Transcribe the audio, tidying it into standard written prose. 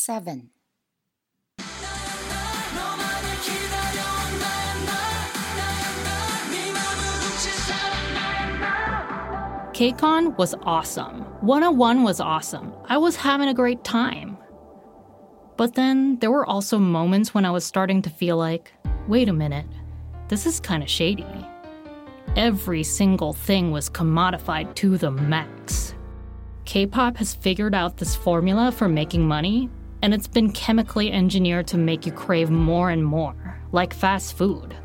7. KCON was awesome. 101 was awesome. I was having a great time. But then there were also moments when I was starting to feel like, wait a minute, this is kind of shady. Every single thing was commodified to the max. K-pop has figured out this formula for making money, and it's been chemically engineered to make you crave more and more, like fast food.